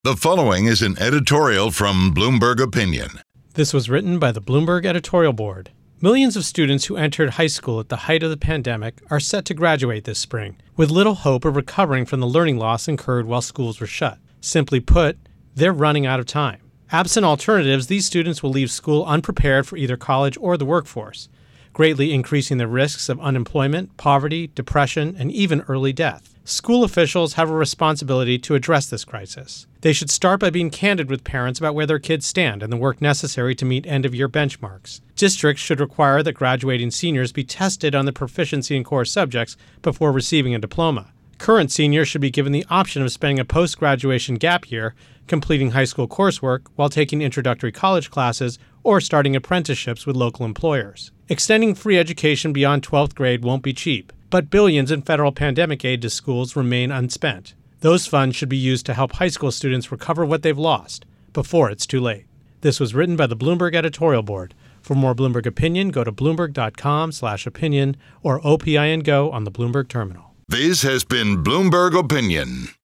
The following is an editorial from Bloomberg Opinion. This was written by the Bloomberg editorial board. Millions of students who entered high school at the height of the pandemic are set to graduate this spring, with little hope of recovering from the learning loss incurred while schools were shut. Simply put, they're running out of time. Absent alternatives, these students will leave school unprepared for either college or the workforce, greatly increasing the risks of unemployment, poverty, depression, and even early death. School officials have a responsibility to address this crisis. They should start by being candid with parents about where their kids stand and the work necessary to meet end-of-year benchmarks. Districts should require that graduating seniors be tested on their proficiency in core subjects before receiving a diploma. Current seniors should be given the option of spending a post-graduation gap year, completing high school coursework while taking introductory college classes or starting apprenticeships with local employers. Extending free education beyond 12th grade won't be cheap, but billions in federal pandemic aid to schools remain unspent. Those funds should be used to help high school students recover what they've lost before it's too late. This was written by the Bloomberg editorial board. For more Bloomberg Opinion, go to bloomberg.com/opinion or OPIN Go on the Bloomberg terminal. This has been Bloomberg Opinion.